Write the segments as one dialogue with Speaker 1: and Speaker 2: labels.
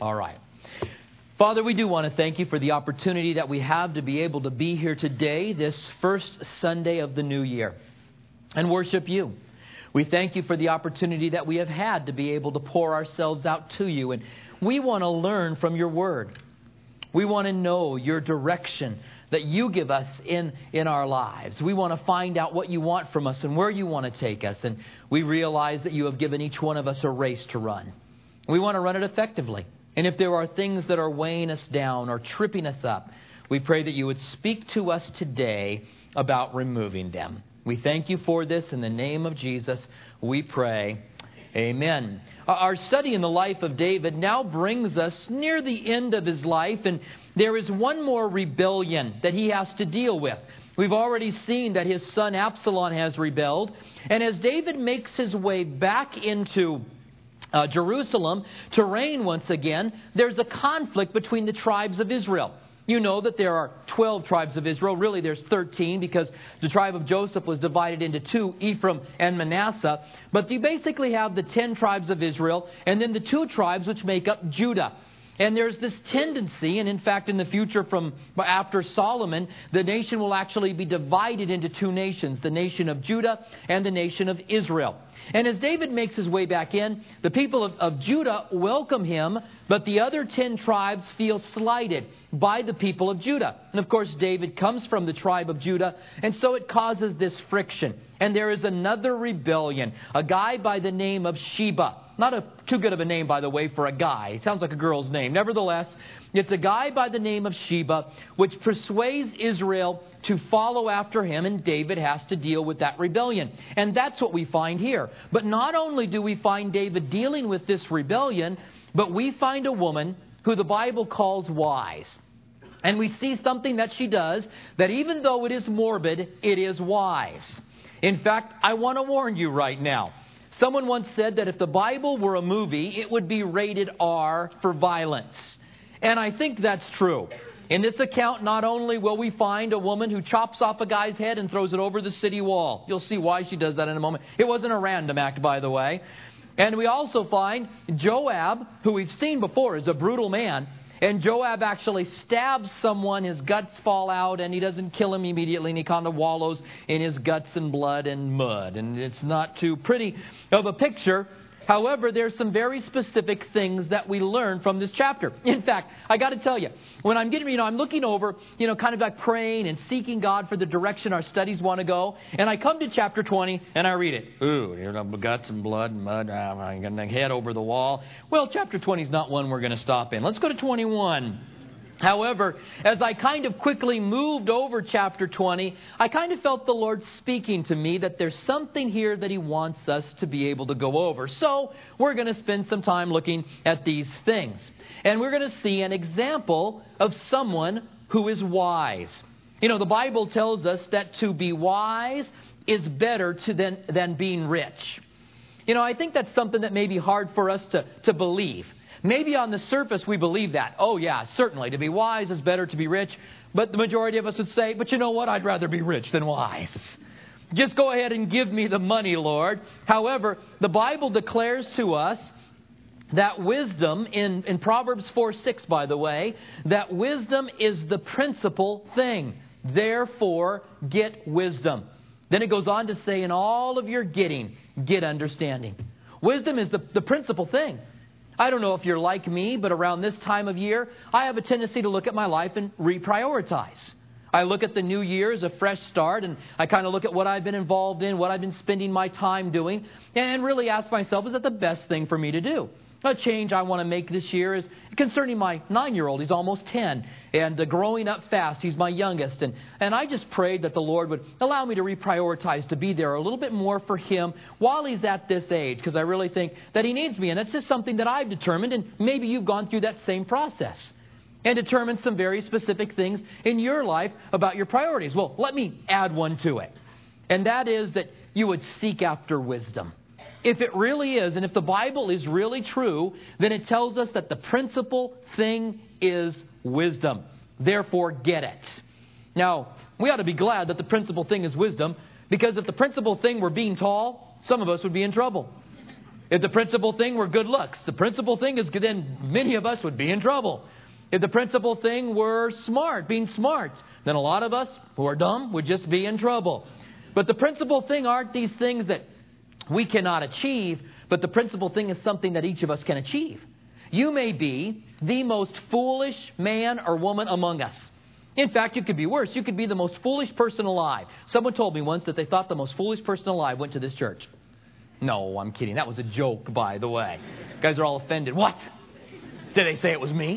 Speaker 1: All right. Father, we do want to thank you for the opportunity that we have to be able to be here today, this first Sunday of the new year, and worship you. We thank you for the opportunity that we have had to be able to pour ourselves out to you. And we want to learn from your word. We want to know your direction that you give us in our lives. We want to find out what you want from us and where you want to take us. And we realize that you have given each one of us a race to run. We want to run it effectively. And if there are things that are weighing us down or tripping us up, we pray that you would speak to us today about removing them. We thank you for this. In the name of Jesus, we pray. Amen. Our study in the life of David now brings us near the end of his life, and there is one more rebellion that he has to deal with. We've already seen that his son Absalom has rebelled, and as David makes his way back into Jerusalem to reign once again, there's a conflict between the tribes of Israel. You know that there are 12 tribes of Israel. Really, there's 13 because the tribe of Joseph was divided into two, Ephraim and Manasseh. But you basically have the 10 tribes of Israel and then the 2 tribes which make up Judah. And there's this tendency, and in fact in the future from after Solomon, the nation will actually be divided into 2 nations, the nation of Judah and the nation of Israel. And as David makes his way back in, the people of Judah welcome him, but the other 10 tribes feel slighted by the people of Judah. And of course, David comes from the tribe of Judah, and so it causes this friction. And there is another rebellion, a guy by the name of Sheba. Not too good of a name, by the way, for a guy. It sounds like a girl's name. Nevertheless, it's a guy by the name of Sheba, which persuades Israel to follow after him, and David has to deal with that rebellion. And that's what we find here. But not only do we find David dealing with this rebellion, but we find a woman who the Bible calls wise. And we see something that she does that even though it is morbid, it is wise. In fact, I want to warn you right now. Someone once said that if the Bible were a movie, it would be rated R for violence. And I think that's true. In this account, not only will we find a woman who chops off a guy's head and throws it over the city wall. You'll see why she does that in a moment. It wasn't a random act, by the way. And we also find Joab, who we've seen before, is a brutal man. And Joab actually stabs someone, his guts fall out, and he doesn't kill him immediately, and he kind of wallows in his guts and blood and mud. And it's not too pretty of a picture. However, there's some very specific things that we learn from this chapter. In fact, I got to tell you, when I'm getting, I'm looking over, kind of like praying and seeking God for the direction our studies want to go. And I come to chapter 20 and I read it. Ooh, guts and blood and mud. I'm going to head over the wall. Well, chapter 20 is not one we're going to stop in. Let's go to 21. However, as I kind of quickly moved over chapter 20, I kind of felt the Lord speaking to me that there's something here that He wants us to be able to go over. So we're going to spend some time looking at these things. And we're going to see an example of someone who is wise. The Bible tells us that to be wise is better than being rich. I think that's something that may be hard for us to believe. Maybe on the surface we believe that. Oh yeah, certainly. To be wise is better to be rich. But the majority of us would say, but you know what? I'd rather be rich than wise. Just go ahead and give me the money, Lord. However, the Bible declares to us that wisdom, in Proverbs 4:6, by the way, that wisdom is the principal thing. Therefore, get wisdom. Then it goes on to say, in all of your getting, get understanding. Wisdom is the principal thing. I don't know if you're like me, but around this time of year, I have a tendency to look at my life and reprioritize. I look at the new year as a fresh start, and I kind of look at what I've been involved in, what I've been spending my time doing, and really ask myself, is that the best thing for me to do? A change I want to make this year is concerning my 9-year-old. He's almost 10 and growing up fast. He's my youngest. And I just prayed that the Lord would allow me to reprioritize, to be there a little bit more for him while he's at this age, because I really think that he needs me. And that's just something that I've determined, and maybe you've gone through that same process and determined some very specific things in your life about your priorities. Well, let me add one to it. And that is that you would seek after wisdom. If it really is, and if the Bible is really true, then it tells us that the principal thing is wisdom. Therefore, get it. Now, we ought to be glad that the principal thing is wisdom, because if the principal thing were being tall, some of us would be in trouble. If the principal thing were good looks, the principal thing is then many of us would be in trouble. If the principal thing were smart, being smart, then a lot of us who are dumb would just be in trouble. But the principal thing aren't these things that we cannot achieve, but the principal thing is something that each of us can achieve. You may be the most foolish man or woman among us. In fact, you could be worse. You could be the most foolish person alive. Someone told me once that they thought the most foolish person alive went to this church. No, I'm kidding. That was a joke, by the way. You guys are all offended. What? Did they say it was me?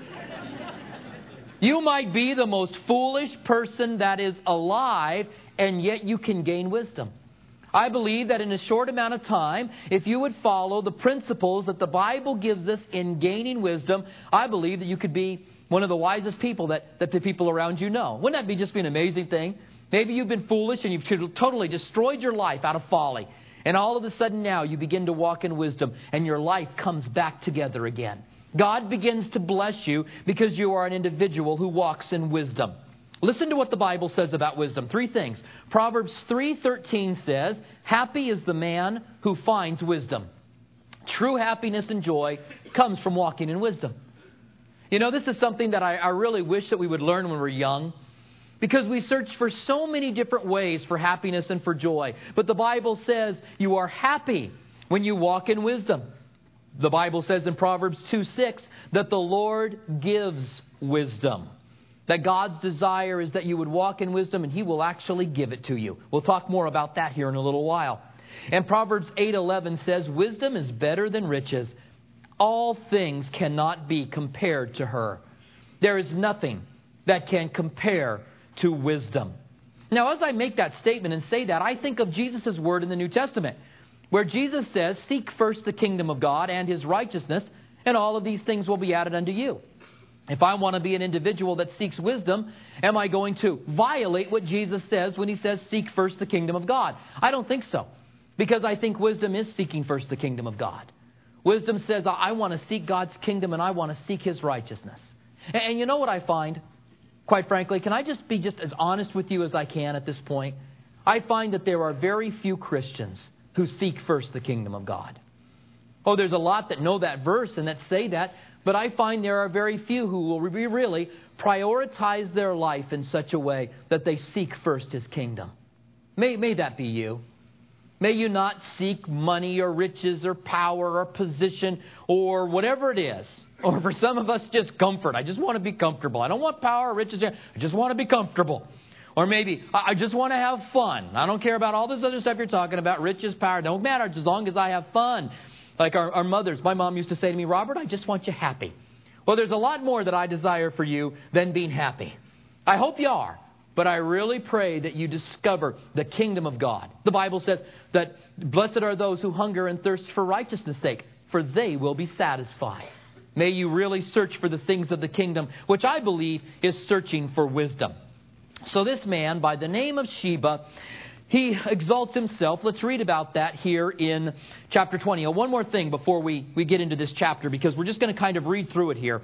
Speaker 1: You might be the most foolish person that is alive, and yet you can gain wisdom. I believe that in a short amount of time, if you would follow the principles that the Bible gives us in gaining wisdom, I believe that you could be one of the wisest people that the people around you know. Wouldn't that be just be an amazing thing? Maybe you've been foolish and you've totally destroyed your life out of folly. And all of a sudden now you begin to walk in wisdom and your life comes back together again. God begins to bless you because you are an individual who walks in wisdom. Listen to what the Bible says about wisdom. 3 things. Proverbs 3:13 says, "Happy is the man who finds wisdom." True happiness and joy comes from walking in wisdom. You know, this is something that I really wish that we would learn when we're young. Because we search for so many different ways for happiness and for joy. But the Bible says you are happy when you walk in wisdom. The Bible says in Proverbs 2:6 that the Lord gives wisdom. That God's desire is that you would walk in wisdom and He will actually give it to you. We'll talk more about that here in a little while. And Proverbs 8:11 says, "Wisdom is better than riches. All things cannot be compared to her." There is nothing that can compare to wisdom. Now, as I make that statement and say that, I think of Jesus' word in the New Testament, where Jesus says, "Seek first the kingdom of God and His righteousness, and all of these things will be added unto you." If I want to be an individual that seeks wisdom, am I going to violate what Jesus says when He says, "Seek first the kingdom of God"? I don't think so. Because I think wisdom is seeking first the kingdom of God. Wisdom says, I want to seek God's kingdom and I want to seek His righteousness. And you know what I find? Quite frankly, can I just be just as honest with you as I can at this point? I find that there are very few Christians who seek first the kingdom of God. Oh, there's a lot that know that verse and that say that, but I find there are very few who will really prioritize their life in such a way that they seek first His kingdom. May that be you. May you not seek money or riches or power or position or whatever it is. Or for some of us, just comfort. I just want to be comfortable. I don't want power or riches. I just want to be comfortable. Or maybe I just want to have fun. I don't care about all this other stuff you're talking about. Riches, power, don't matter as long as I have fun. Like our mothers. My mom used to say to me, "Robert, I just want you happy." Well, there's a lot more that I desire for you than being happy. I hope you are. But I really pray that you discover the kingdom of God. The Bible says that blessed are those who hunger and thirst for righteousness' sake, for they will be satisfied. May you really search for the things of the kingdom, which I believe is searching for wisdom. So this man, by the name of Sheba, he exalts himself. Let's read about that here in chapter 20. One more thing before we get into this chapter, because we're just going to kind of read through it here.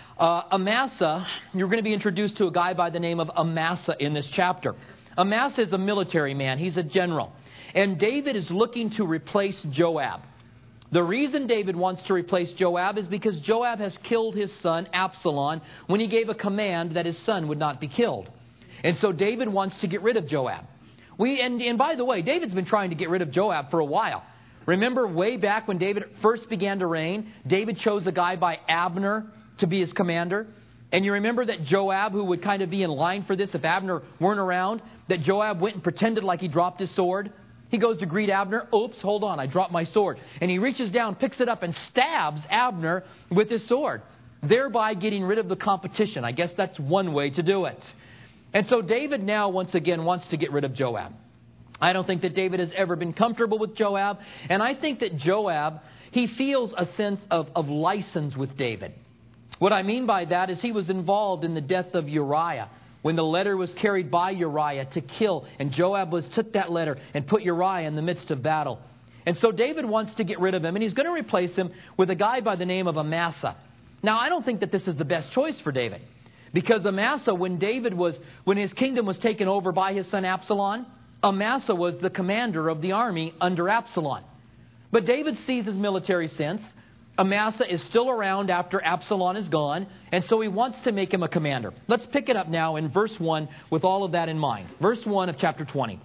Speaker 1: Amasa, you're going to be introduced to a guy by the name of Amasa in this chapter. Amasa is a military man. He's a general. And David is looking to replace Joab. The reason David wants to replace Joab is because Joab has killed his son Absalom when he gave a command that his son would not be killed. And so David wants to get rid of Joab. And by the way, David's been trying to get rid of Joab for a while. Remember way back when David first began to reign, David chose a guy by Abner to be his commander. And you remember that Joab, who would kind of be in line for this if Abner weren't around, that Joab went and pretended like he dropped his sword. He goes to greet Abner. Oops, hold on, I dropped my sword. And he reaches down, picks it up, and stabs Abner with his sword, thereby getting rid of the competition. I guess that's one way to do it. And so David now, once again, wants to get rid of Joab. I don't think that David has ever been comfortable with Joab. And I think that Joab, he feels a sense of license with David. What I mean by that is he was involved in the death of Uriah when the letter was carried by Uriah to kill. And Joab took that letter and put Uriah in the midst of battle. And so David wants to get rid of him. And he's going to replace him with a guy by the name of Amasa. Now, I don't think that this is the best choice for David. Because Amasa, when his kingdom was taken over by his son Absalom, Amasa was the commander of the army under Absalom. But David sees his military sense. Amasa is still around after Absalom is gone, and so he wants to make him a commander. Let's pick it up now in verse 1 with all of that in mind. Verse 1 of chapter 20.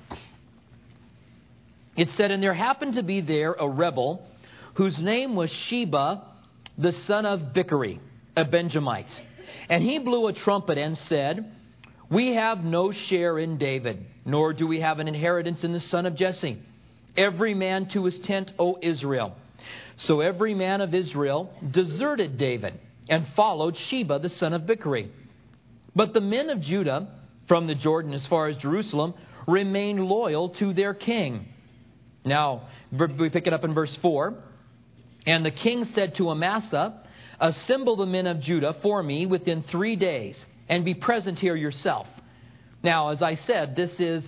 Speaker 1: It said, "And there happened to be there a rebel whose name was Sheba, the son of Bichri, a Benjamite. And he blew a trumpet and said, 'We have no share in David, nor do we have an inheritance in the son of Jesse. Every man to his tent, O Israel.' So every man of Israel deserted David and followed Sheba, the son of Bichri. But the men of Judah, from the Jordan as far as Jerusalem, remained loyal to their king." Now, we pick it up in verse 4. "And the king said to Amasa, 'Assemble the men of Judah for me within 3 days, and be present here yourself.'" Now, as I said, this is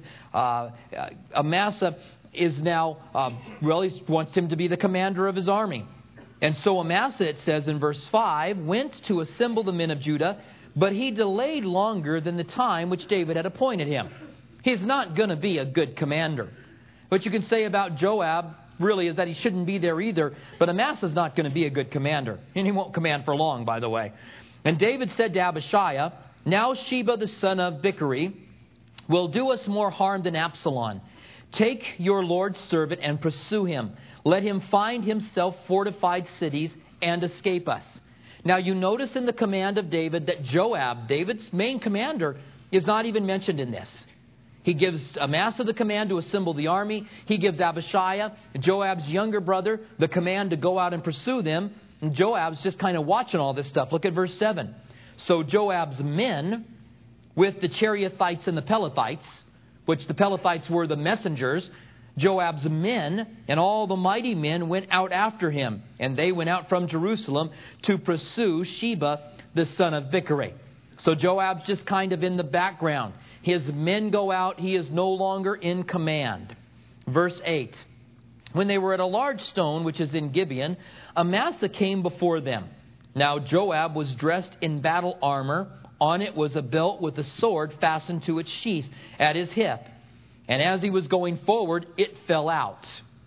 Speaker 1: Amasa is now, he wants him to be the commander of his army. And so Amasa, it says in verse 5, went to assemble the men of Judah, but he delayed longer than the time which David had appointed him. He's not going to be a good commander. What you can say about Joab really is that he shouldn't be there either, but Amasa's not going to be a good commander. And he won't command for long, by the way. "And David said to Abishai, 'Now Sheba the son of Bichri will do us more harm than Absalom. Take your Lord's servant and pursue him. Let him find himself fortified cities and escape us.'" Now you notice in the command of David that Joab, David's main commander, is not even mentioned in this. He gives Amasa the command to assemble the army. He gives Abishai, Joab's younger brother, the command to go out and pursue them. And Joab's just kind of watching all this stuff. Look at verse 7. "So Joab's men with the Cherethites and the Pelethites," which the Pelethites were the messengers, "Joab's men and all the mighty men went out after him. And they went out from Jerusalem to pursue Sheba, the son of Bichri." So Joab's just kind of in the background. His men go out. He is no longer in command. Verse 8. "When they were at a large stone, which is in Gibeon, Amasa came before them. Now Joab was dressed in battle armor. On it was a belt with a sword fastened to its sheath at his hip. And as he was going forward, it fell out."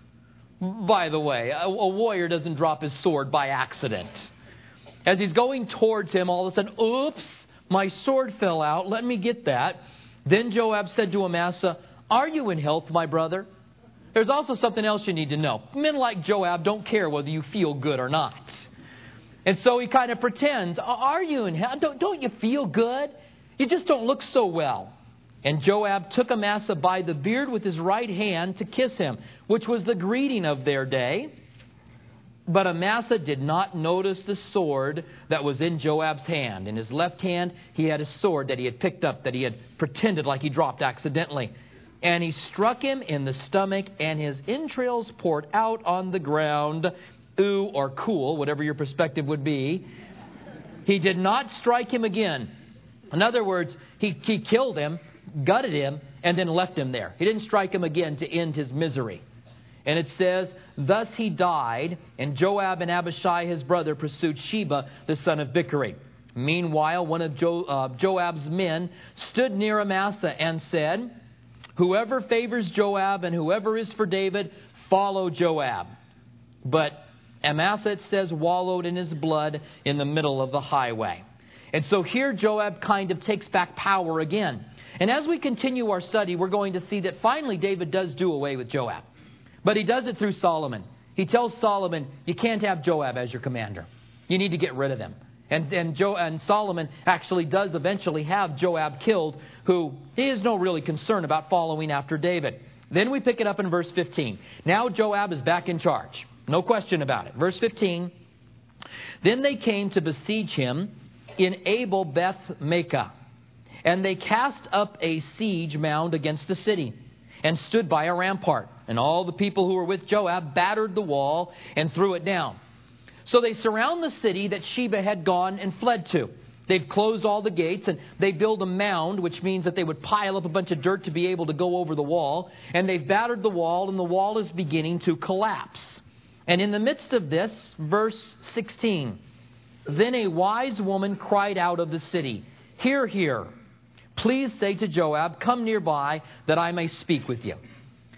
Speaker 1: By the way, a warrior doesn't drop his sword by accident. As he's going towards him, all of a sudden, "Oops, my sword fell out. Let me get that." Then Joab said to Amasa, "Are you in health, my brother?" There's also something else you need to know. Men like Joab don't care whether you feel good or not. And so he kind of pretends, "Are you in health? Don't you feel good? You just don't look so well." And Joab took Amasa by the beard with his right hand to kiss him, which was the greeting of their day. But Amasa did not notice the sword that was in Joab's hand. In his left hand, he had a sword that he had picked up, that he had pretended like he dropped accidentally. And he struck him in the stomach, and his entrails poured out on the ground. Ooh, or cool, whatever your perspective would be. He did not strike him again. In other words, he killed him, gutted him, and then left him there. He didn't strike him again to end his misery. And it says, "Thus he died, and Joab and Abishai his brother pursued Sheba, the son of Bichri. Meanwhile, one of Joab's men stood near Amasa and said, 'Whoever favors Joab and whoever is for David, follow Joab.' But Amasa, it says, wallowed in his blood in the middle of the highway." And so here Joab kind of takes back power again. And as we continue our study, we're going to see that finally David does do away with Joab. But he does it through Solomon. He tells Solomon, "You can't have Joab as your commander. You need to get rid of him." And Solomon actually does eventually have Joab killed, who he has no really concern about following after David. Then we pick it up in verse 15. Now Joab is back in charge. No question about it. Verse 15. "Then they came to besiege him in Abel Beth Maacah. And they cast up a siege mound against the city and stood by a rampart. And all the people who were with Joab battered the wall and threw it down. So they surround the city that Sheba had gone and fled to. They'd closed all the gates, and they build a mound, which means that they would pile up a bunch of dirt to be able to go over the wall. And they've battered the wall, and the wall is beginning to collapse. And in the midst of this, verse 16, "Then a wise woman cried out of the city, 'Hear, hear. Please say to Joab, come nearby that I may speak with you.'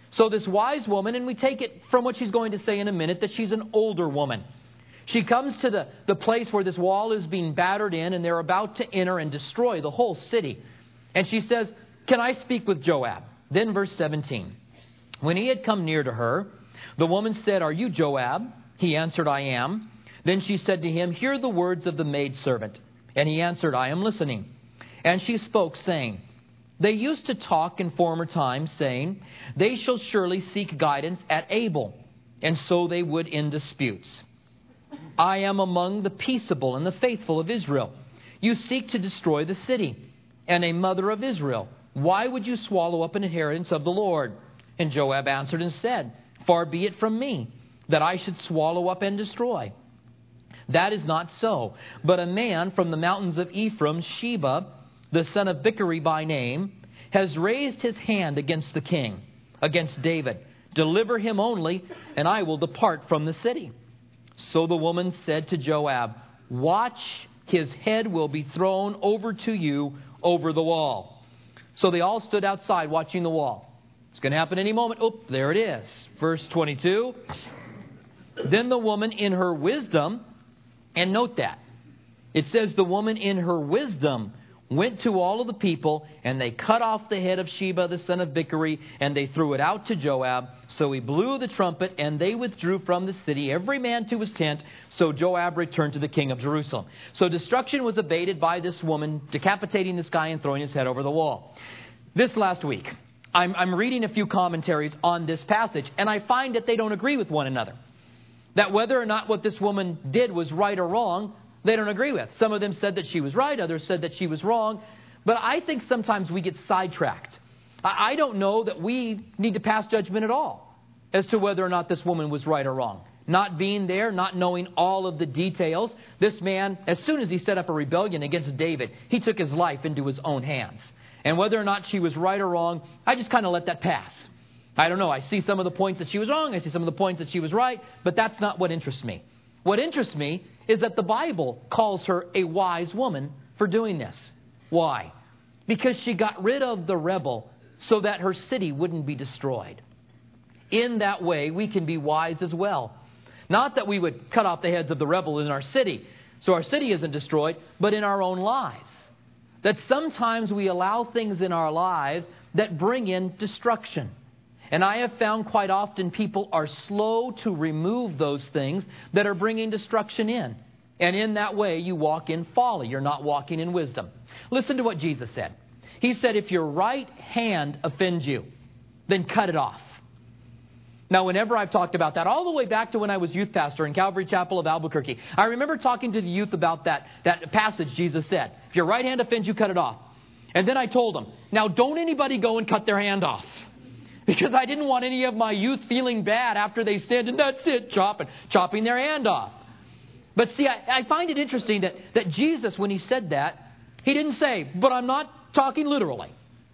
Speaker 1: So this wise woman, and we take it from what she's going to say in a minute, that she's an older woman. She comes to the place where this wall is being battered in, and they're about to enter and destroy the whole city. And she says, "Can I speak with Joab?" Then verse 17. When he had come near to her, the woman said, "Are you Joab?" He answered, "I am." Then she said to him, "Hear the words of the maidservant." And he answered, "I am listening." And she spoke, saying, "They used to talk in former times, saying, they shall surely seek guidance at Abel, and so they would in disputes. I am among the peaceable and the faithful of Israel. You seek to destroy the city, and a mother of Israel. Why would you swallow up an inheritance of the Lord?" And Joab answered and said, "Far be it from me, that I should swallow up and destroy. That is not so. But a man from the mountains of Ephraim, Sheba, the son of Bichri by name, has raised his hand against the king, against David. Deliver him only, and I will depart from the city." So the woman said to Joab, "Watch, his head will be thrown over to you over the wall." So they all stood outside watching the wall. It's going to happen any moment. Oh, there it is. Verse 22. Then the woman in her wisdom, and note that, it says the woman in her wisdom went to all of the people, and they cut off the head of Sheba, the son of Bichri, and they threw it out to Joab. So he blew the trumpet, and they withdrew from the city, every man to his tent. So Joab returned to the king of Jerusalem. So destruction was abated by this woman decapitating this guy and throwing his head over the wall. This last week, I'm reading a few commentaries on this passage, and I find that they don't agree with one another. That whether or not what this woman did was right or wrong, they don't agree with. Some of them said that she was right. Others said that she was wrong. But I think sometimes we get sidetracked. I don't know that we need to pass judgment at all as to whether or not this woman was right or wrong. Not being there, not knowing all of the details. This man, as soon as he set up a rebellion against David, he took his life into his own hands. And whether or not she was right or wrong, I just kind of let that pass. I don't know. I see some of the points that she was wrong. I see some of the points that she was right. But that's not what interests me. What interests me is that the Bible calls her a wise woman for doing this. Why? Because she got rid of the rebel so that her city wouldn't be destroyed. In that way, we can be wise as well. Not that we would cut off the heads of the rebel in our city, so our city isn't destroyed, but in our own lives. That sometimes we allow things in our lives that bring in destruction. And I have found quite often people are slow to remove those things that are bringing destruction in. And in that way, you walk in folly. You're not walking in wisdom. Listen to what Jesus said. He said, if your right hand offends you, then cut it off. Now, whenever I've talked about that, all the way back to when I was youth pastor in Calvary Chapel of Albuquerque, I remember talking to the youth about that passage Jesus said. If your right hand offends you, cut it off. And then I told them, now don't anybody go and cut their hand off. Because I didn't want any of my youth feeling bad after they sinned, and that's it, chopping their hand off. But see, I find it interesting that Jesus, when he said that, he didn't say, but I'm not talking literally.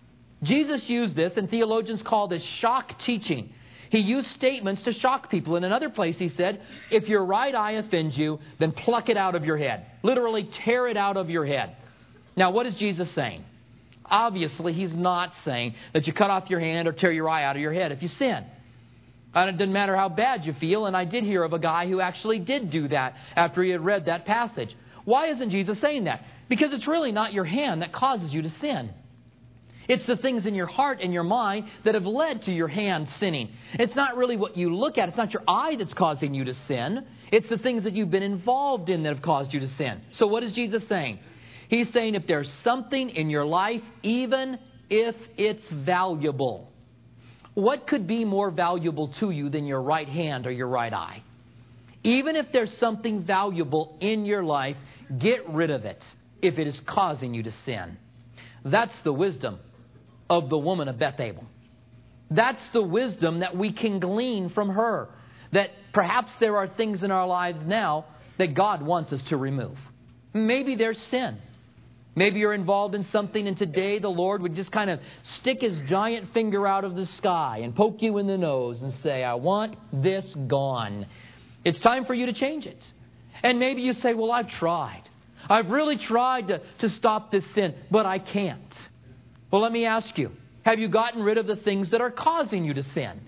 Speaker 1: Jesus used this, and theologians call this shock teaching. He used statements to shock people. In another place, he said, if your right eye offends you, then pluck it out of your head. Literally, tear it out of your head. Now, what is Jesus saying? Obviously, he's not saying that you cut off your hand or tear your eye out of your head if you sin. And it doesn't matter how bad you feel. And I did hear of a guy who actually did do that after he had read that passage. Why isn't Jesus saying that? Because it's really not your hand that causes you to sin. It's the things in your heart and your mind that have led to your hand sinning. It's not really what you look at. It's not your eye that's causing you to sin. It's the things that you've been involved in that have caused you to sin. So what is Jesus saying? He's saying if there's something in your life, even if it's valuable, what could be more valuable to you than your right hand or your right eye? Even if there's something valuable in your life, get rid of it if it is causing you to sin. That's the wisdom of the woman of Bethel. That's the wisdom that we can glean from her. That perhaps there are things in our lives now that God wants us to remove. Maybe there's sin. Maybe you're involved in something and today the Lord would just kind of stick His giant finger out of the sky and poke you in the nose and say, I want this gone. It's time for you to change it. And maybe you say, well, I've tried. I've really tried to stop this sin, but I can't. Well, let me ask you, have you gotten rid of the things that are causing you to sin?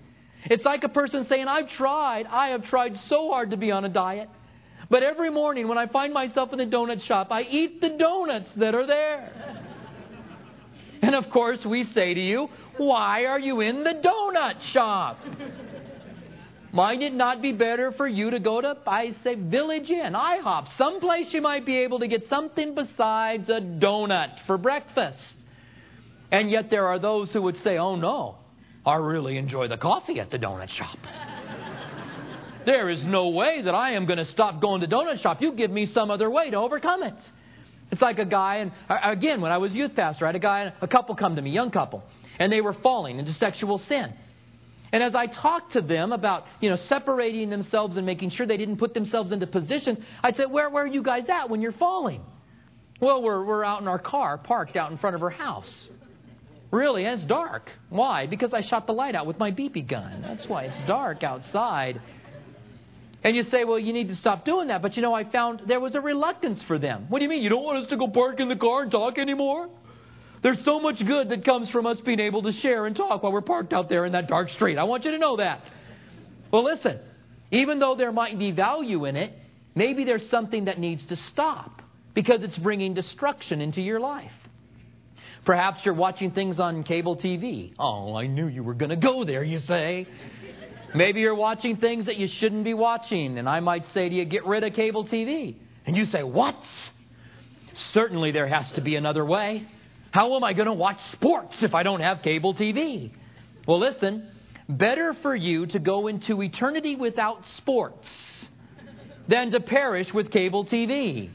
Speaker 1: It's like a person saying, I have tried so hard to be on a diet. But every morning when I find myself in the donut shop, I eat the donuts that are there. And of course we say to you, why are you in the donut shop? Might it not be better for you to go to, I say, Village Inn, IHOP, someplace you might be able to get something besides a donut for breakfast? And yet there are those who would say, oh no, I really enjoy the coffee at the donut shop. There is no way that I am going to stop going to the donut shop. You give me some other way to overcome it. It's like a guy, and again, when I was youth pastor, I had a couple come to me, young couple, and they were falling into sexual sin. And as I talked to them about, separating themselves and making sure they didn't put themselves into positions, I'd say, where are you guys at when you're falling? Well, we're out in our car, parked out in front of our house. Really, and it's dark. Why? Because I shot the light out with my BB gun. That's why it's dark outside. And you say, well, you need to stop doing that. But I found there was a reluctance for them. What do you mean? You don't want us to go park in the car and talk anymore? There's so much good that comes from us being able to share and talk while we're parked out there in that dark street. I want you to know that. Well, listen, even though there might be value in it, maybe there's something that needs to stop because it's bringing destruction into your life. Perhaps you're watching things on cable TV. Oh, I knew you were going to go there, you say. Maybe you're watching things that you shouldn't be watching. And I might say to you, get rid of cable TV. And you say, what? Certainly there has to be another way. How am I going to watch sports if I don't have cable TV? Well, listen, better for you to go into eternity without sports than to perish with cable TV.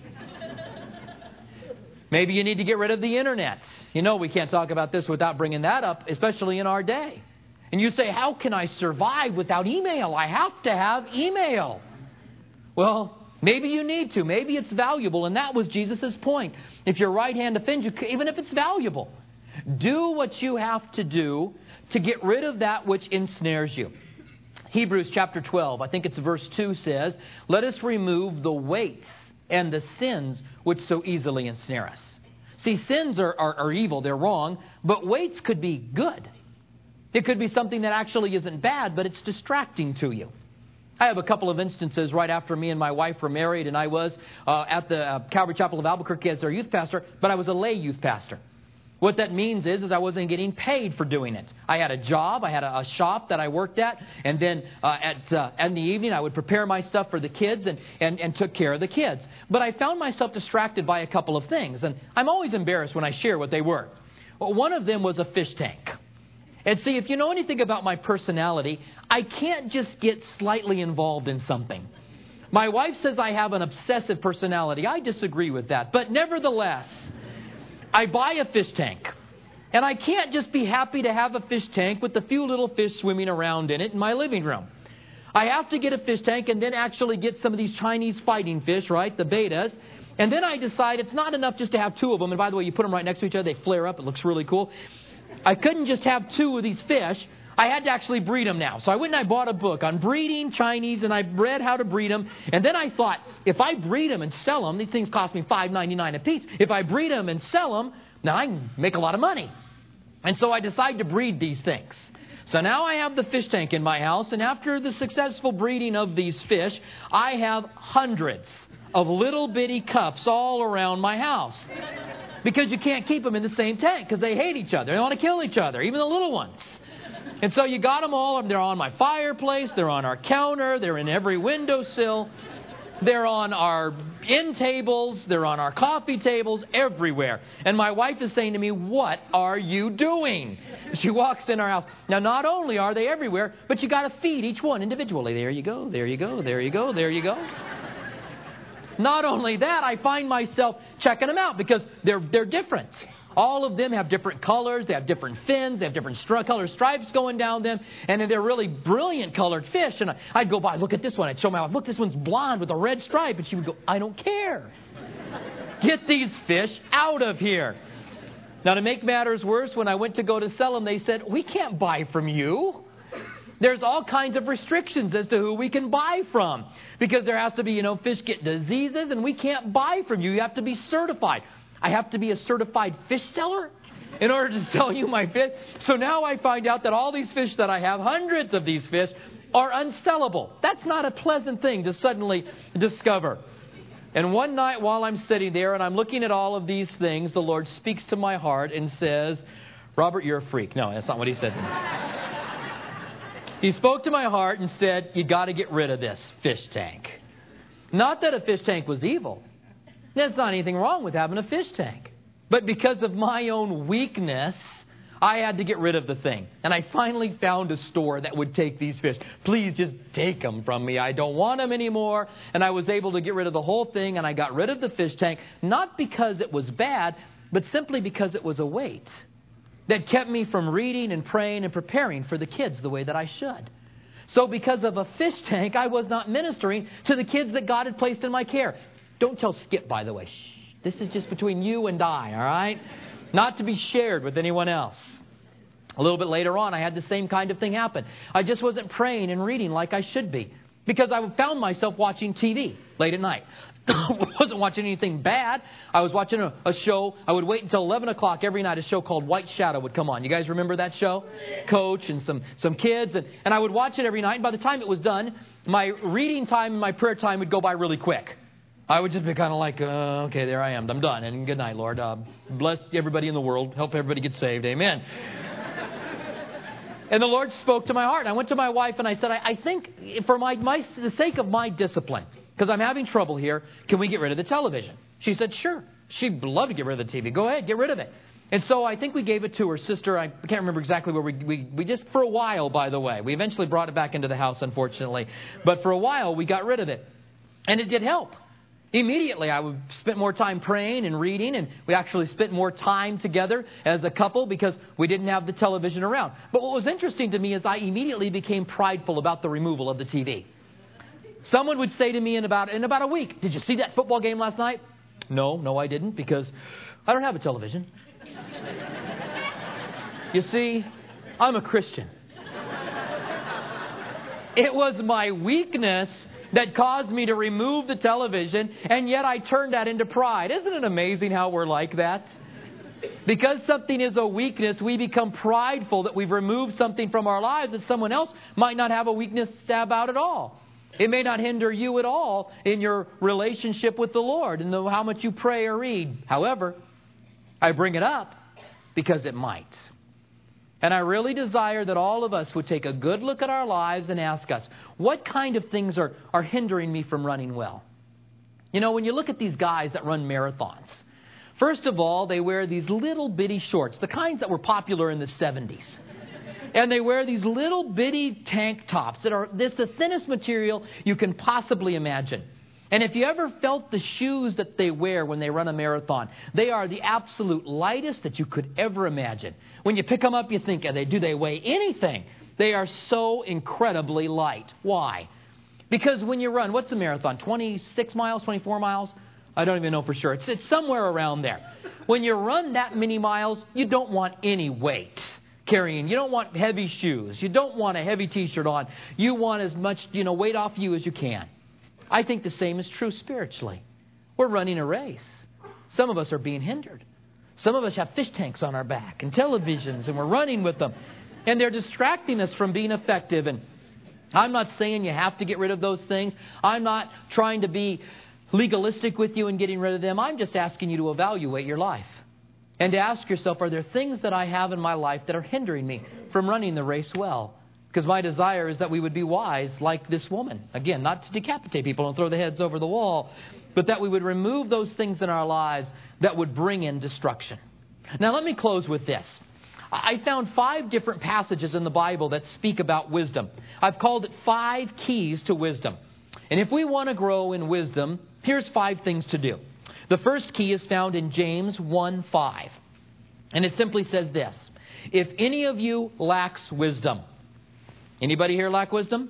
Speaker 1: Maybe you need to get rid of the internet. We can't talk about this without bringing that up, especially in our day. And you say, how can I survive without email? I have to have email. Well, maybe you need to. Maybe it's valuable. And that was Jesus' point. If your right hand offends you, even if it's valuable, do what you have to do to get rid of that which ensnares you. Hebrews chapter 12, I think it's verse 2 says, let us remove the weights and the sins which so easily ensnare us. See, sins are evil, they're wrong, but weights could be good. It could be something that actually isn't bad, but it's distracting to you. I have a couple of instances right after me and my wife were married, and I was at the Calvary Chapel of Albuquerque as their youth pastor, but I was a lay youth pastor. What that means is I wasn't getting paid for doing it. I had a job, I had a shop that I worked at, and then in the evening I would prepare my stuff for the kids and took care of the kids. But I found myself distracted by a couple of things, and I'm always embarrassed when I share what they were. Well, one of them was a fish tank. And see, if you know anything about my personality, I can't just get slightly involved in something. My wife says I have an obsessive personality. I disagree with that. But nevertheless, I buy a fish tank. And I can't just be happy to have a fish tank with a few little fish swimming around in it in my living room. I have to get a fish tank and then actually get some of these Chinese fighting fish, right, the betas. And then I decide it's not enough just to have two of them. And by the way, you put them right next to each other, they flare up. It looks really cool. I couldn't just have two of these fish. I had to actually breed them now. So I went and I bought a book on breeding Chinese, and I read how to breed them. And then I thought, if I breed them and sell them, these things cost me $5.99 a piece. If I breed them and sell them, now I can make a lot of money. And so I decided to breed these things. So now I have the fish tank in my house, and after the successful breeding of these fish, I have hundreds of little bitty cups all around my house. Because you can't keep them in the same tank because they hate each other. They want to kill each other, even the little ones. And so you got them all. They're on my fireplace. They're on our counter. They're in every windowsill. They're on our end tables. They're on our coffee tables, everywhere. And my wife is saying to me, what are you doing? She walks in our house. Now, not only are they everywhere, but you got to feed each one individually. There you go. There you go. There you go. There you go. Not only that, I find myself checking them out because they're different. All of them have different colors. They have different fins. They have different color stripes going down them. And they're really brilliant colored fish. And I'd go by, look at this one. I'd show my wife, look, this one's blonde with a red stripe. And she would go, I don't care. Get these fish out of here. Now, to make matters worse, when I went to go to sell them, they said, we can't buy from you. There's all kinds of restrictions as to who we can buy from. Because there has to be, fish get diseases and we can't buy from you. You have to be certified. I have to be a certified fish seller? in order to sell you my fish. So now I find out that all these fish that I have, hundreds of these fish, are unsellable. That's not a pleasant thing to suddenly discover. And one night while I'm sitting there and I'm looking at all of these things, the Lord speaks to my heart and says, Robert, you're a freak. No, that's not what He said to me. He spoke to my heart and said, you got to get rid of this fish tank. Not that a fish tank was evil. There's not anything wrong with having a fish tank. But because of my own weakness, I had to get rid of the thing. And I finally found a store that would take these fish. Please just take them from me. I don't want them anymore. And I was able to get rid of the whole thing. And I got rid of the fish tank, not because it was bad, but simply because it was a weight that kept me from reading and praying and preparing for the kids the way that I should. So because of a fish tank, I was not ministering to the kids that God had placed in my care. Don't tell Skip, by the way. Shh. This is just between you and I, all right? Not to be shared with anyone else. A little bit later on, I had the same kind of thing happen. I just wasn't praying and reading like I should be because I found myself watching TV late at night. I wasn't watching anything bad. I was watching a show. I would wait until 11 o'clock every night. A show called White Shadow would come on. You guys remember that show? Coach and some kids. And I would watch it every night. And by the time it was done, my reading time and my prayer time would go by really quick. I would just be kind of like, okay, there I am. I'm done. And good night, Lord. Bless everybody in the world. Help everybody get saved. Amen. And the Lord spoke to my heart. I went to my wife and I said, I think for the sake of my discipline, because I'm having trouble here, can we get rid of the television? She said, sure. She'd love to get rid of the TV. Go ahead, get rid of it. And so I think we gave it to her sister. I can't remember exactly where we just, for a while, by the way. We eventually brought it back into the house, unfortunately. But for a while, we got rid of it. And it did help. Immediately, I would spend more time praying and reading, and we actually spent more time together as a couple because we didn't have the television around. But what was interesting to me is I immediately became prideful about the removal of the TV. Someone would say to me in about a week, did you see that football game last night? No, I didn't because I don't have a television. You see, I'm a Christian. It was my weakness that caused me to remove the television, and yet I turned that into pride. Isn't it amazing how we're like that? Because something is a weakness, we become prideful that we've removed something from our lives that someone else might not have a weakness about at all. It may not hinder you at all in your relationship with the Lord and how much you pray or read. However, I bring it up because it might. And I really desire that all of us would take a good look at our lives and ask us, what kind of things are hindering me from running well? You know, when you look at these guys that run marathons, first of all, they wear these little bitty shorts, the kinds that were popular in the 70s. And they wear these little bitty tank tops that are the thinnest material you can possibly imagine. And if you ever felt the shoes that they wear when they run a marathon, they are the absolute lightest that you could ever imagine. When you pick them up, you think, do they weigh anything? They are so incredibly light. Why? Because when you run, what's a marathon? 26 miles, 24 miles? I don't even know for sure. It's somewhere around there. When you run that many miles, you don't want any weight carrying. You don't want heavy shoes. You don't want a heavy T-shirt on. You want as much, weight off you as you can. I think the same is true spiritually. We're running a race. Some of us are being hindered. Some of us have fish tanks on our back and televisions, and we're running with them. And they're distracting us from being effective. And I'm not saying you have to get rid of those things. I'm not trying to be legalistic with you in getting rid of them. I'm just asking you to evaluate your life and to ask yourself, are there things that I have in my life that are hindering me from running the race well? Because my desire is that we would be wise like this woman. Again, not to decapitate people and throw the heads over the wall, but that we would remove those things in our lives that would bring in destruction. Now, let me close with this. I found 5 different passages in the Bible that speak about wisdom. I've called it 5 keys to wisdom. And if we want to grow in wisdom, here's 5 things to do. The first key is found in James 1:5. And it simply says this: if any of you lacks wisdom. Anybody here lack wisdom?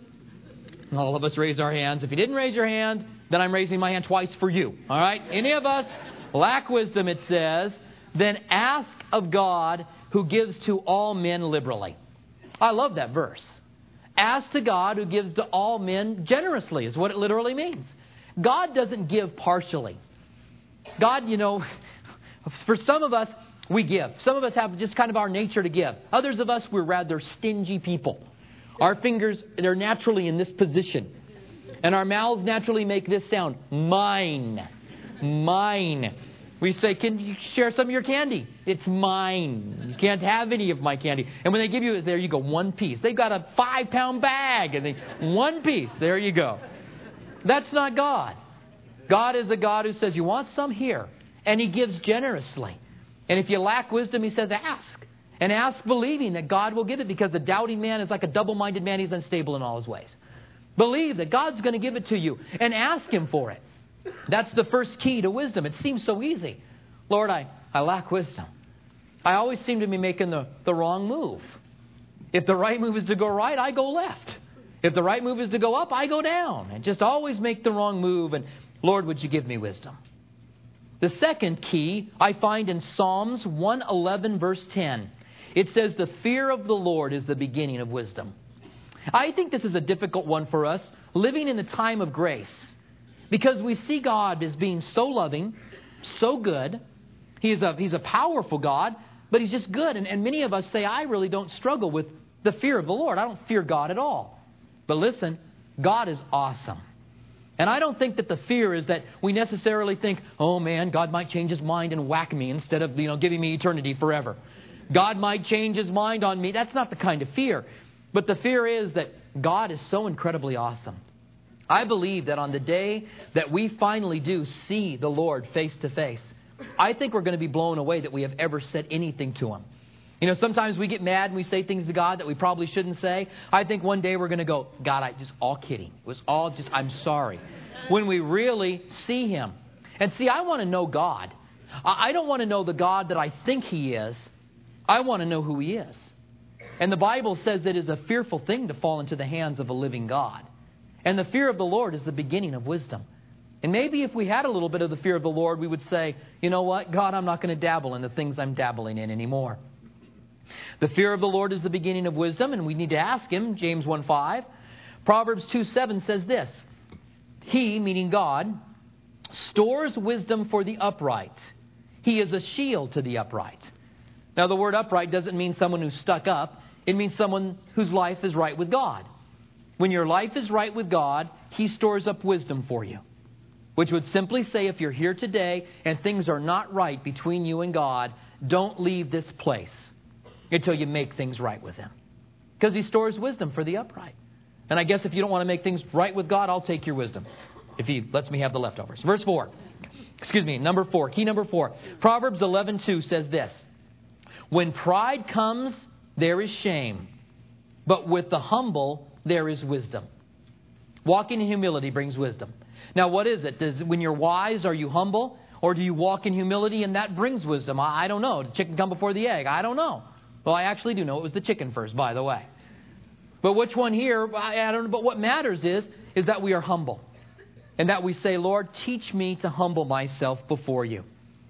Speaker 1: All of us raise our hands. If you didn't raise your hand, then I'm raising my hand twice for you. All right? Any of us lack wisdom, it says, then ask of God who gives to all men liberally. I love that verse. Ask to God who gives to all men generously is what it literally means. God doesn't give partially. God, for some of us, We give. Some of us have just kind of our nature to give. Others of us, we're rather stingy people. Our fingers, they're naturally in this position. And our mouths naturally make this sound. Mine. Mine. We say, can you share some of your candy? It's mine. You can't have any of my candy. And when they give you, there you go, one piece. They've got a 5-pound bag. And one piece. There you go. That's not God. God is a God who says, you want some? Here. And He gives generously. And if you lack wisdom, He says, ask. And ask believing that God will give it, because a doubting man is like a double-minded man. He's unstable in all his ways. Believe that God's going to give it to you and ask Him for it. That's the first key to wisdom. It seems so easy. Lord, I lack wisdom. I always seem to be making the wrong move. If the right move is to go right, I go left. If the right move is to go up, I go down. And just always make the wrong move. And Lord, would you give me wisdom? The second key I find in Psalms 111 verse 10. It says, the fear of the Lord is the beginning of wisdom. I think this is a difficult one for us, living in the time of grace. Because we see God as being so loving, so good. He's a powerful God, but He's just good. And many of us say, I really don't struggle with the fear of the Lord. I don't fear God at all. But listen, God is awesome. And I don't think that the fear is that we necessarily think, oh man, God might change His mind and whack me instead of giving me eternity forever. God might change His mind on me. That's not the kind of fear. But the fear is that God is so incredibly awesome. I believe that on the day that we finally do see the Lord face to face, I think we're going to be blown away that we have ever said anything to Him. Sometimes we get mad and we say things to God that we probably shouldn't say. I think one day we're going to go, God, I just all kidding. It was all just, I'm sorry. When we really see Him. And see, I want to know God. I don't want to know the God that I think He is. I want to know who He is. And the Bible says it is a fearful thing to fall into the hands of a living God. And the fear of the Lord is the beginning of wisdom. And maybe if we had a little bit of the fear of the Lord, we would say, you know what, God, I'm not going to dabble in the things I'm dabbling in anymore. The fear of the Lord is the beginning of wisdom, and we need to ask Him, James 1:5. Proverbs 2:7 says this, He, meaning God, stores wisdom for the upright. He is a shield to the upright. Now, the word upright doesn't mean someone who's stuck up. It means someone whose life is right with God. When your life is right with God, He stores up wisdom for you. Which would simply say, if you're here today and things are not right between you and God, don't leave this place until you make things right with Him. Because He stores wisdom for the upright. And I guess if you don't want to make things right with God, I'll take your wisdom. If He lets me have the leftovers. Verse 4. Number 4. Key number 4. Proverbs 11:2 says this. When pride comes, there is shame. But with the humble, there is wisdom. Walking in humility brings wisdom. Now, what is it? When you're wise, are you humble? Or do you walk in humility and that brings wisdom? I don't know. Did the chicken come before the egg? I don't know. Well, I actually do know it was the chicken first, by the way. But which one here? I don't know. But what matters is that we are humble. And that we say, Lord, teach me to humble myself before you.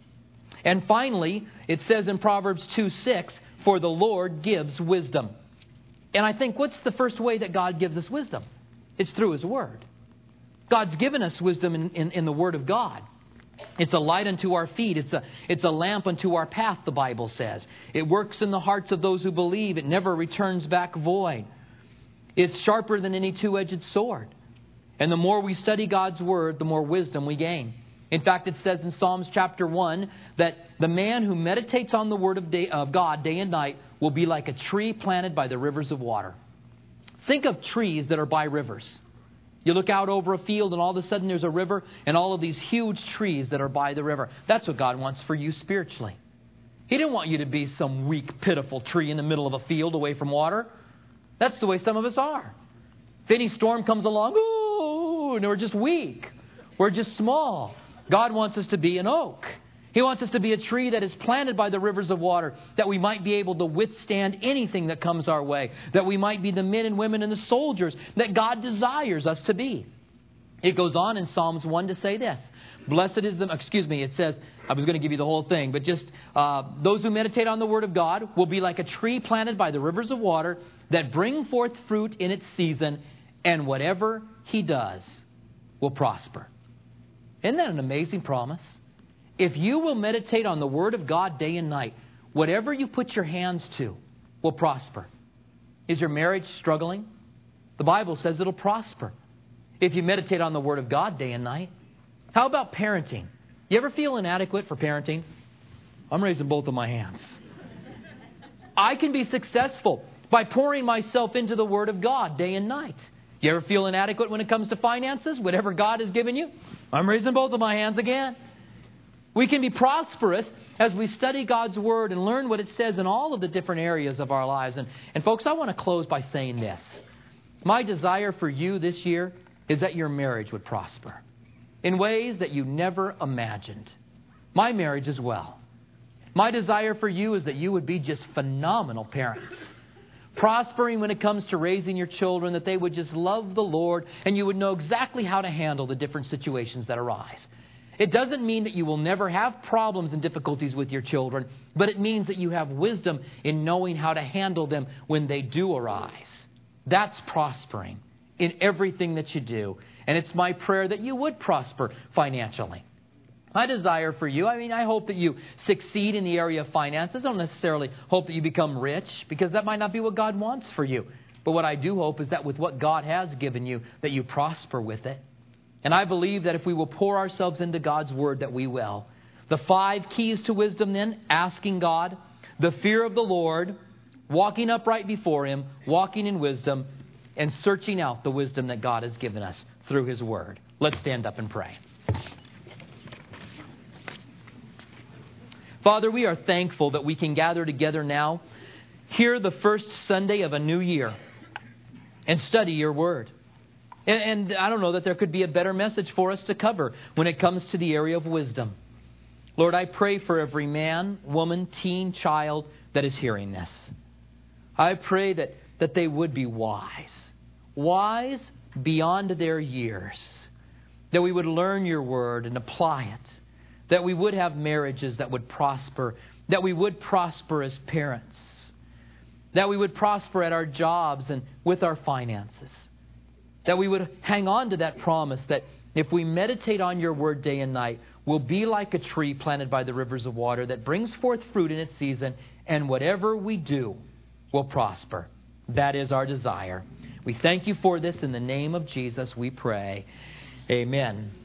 Speaker 1: And finally, it says in Proverbs 2:6, for the Lord gives wisdom. And I think, what's the first way that God gives us wisdom? It's through His Word. God's given us wisdom in the Word of God. It's a light unto our feet. It's a lamp unto our path, the Bible says. It works in the hearts of those who believe. It never returns back void. It's sharper than any two-edged sword. And the more we study God's Word, the more wisdom we gain. In fact, it says in Psalms chapter 1 that the man who meditates on the Word of God day and night will be like a tree planted by the rivers of water. Think of trees that are by rivers. You look out over a field and all of a sudden there's a river and all of these huge trees that are by the river. That's what God wants for you spiritually. He didn't want you to be some weak, pitiful tree in the middle of a field away from water. That's the way some of us are. If any storm comes along, ooh, and we're just weak. We're just small. God wants us to be an oak. He wants us to be a tree that is planted by the rivers of water, that we might be able to withstand anything that comes our way, that we might be the men and women and the soldiers that God desires us to be. It goes on in Psalms 1 to say this. Blessed is the, it says, I was going to give you the whole thing, but just those who meditate on the Word of God will be like a tree planted by the rivers of water that bring forth fruit in its season, and whatever he does will prosper. Isn't that an amazing promise? If you will meditate on the Word of God day and night, whatever you put your hands to will prosper. Is your marriage struggling? The Bible says it'll prosper if you meditate on the Word of God day and night. How about parenting? You ever feel inadequate for parenting? I'm raising both of my hands. I can be successful by pouring myself into the Word of God day and night. You ever feel inadequate when it comes to finances? Whatever God has given you? I'm raising both of my hands again. We can be prosperous as we study God's Word and learn what it says in all of the different areas of our lives. And folks, I want to close by saying this. My desire for you this year is that your marriage would prosper in ways that you never imagined. My marriage as well. My desire for you is that you would be just phenomenal parents. Prospering when it comes to raising your children, that they would just love the Lord and you would know exactly how to handle the different situations that arise. It doesn't mean that you will never have problems and difficulties with your children, but it means that you have wisdom in knowing how to handle them when they do arise. That's prospering in everything that you do. And it's my prayer that you would prosper financially. My desire for you, I hope that you succeed in the area of finances. I don't necessarily hope that you become rich, because that might not be what God wants for you. But what I do hope is that with what God has given you, that you prosper with it. And I believe that if we will pour ourselves into God's Word, that we will. The 5 keys to wisdom then: asking God, the fear of the Lord, walking upright before Him, walking in wisdom, and searching out the wisdom that God has given us through His Word. Let's stand up and pray. Father, we are thankful that we can gather together now, here the first Sunday of a new year, and study your Word. And I don't know that there could be a better message for us to cover when it comes to the area of wisdom. Lord, I pray for every man, woman, teen, child that is hearing this. I pray that they would be wise beyond their years, that we would learn your Word and apply it, that we would have marriages that would prosper, that we would prosper as parents, that we would prosper at our jobs and with our finances, that we would hang on to that promise that if we meditate on your Word day and night, we'll be like a tree planted by the rivers of water that brings forth fruit in its season, and whatever we do will prosper. That is our desire. We thank you for this. In the name of Jesus, we pray. Amen.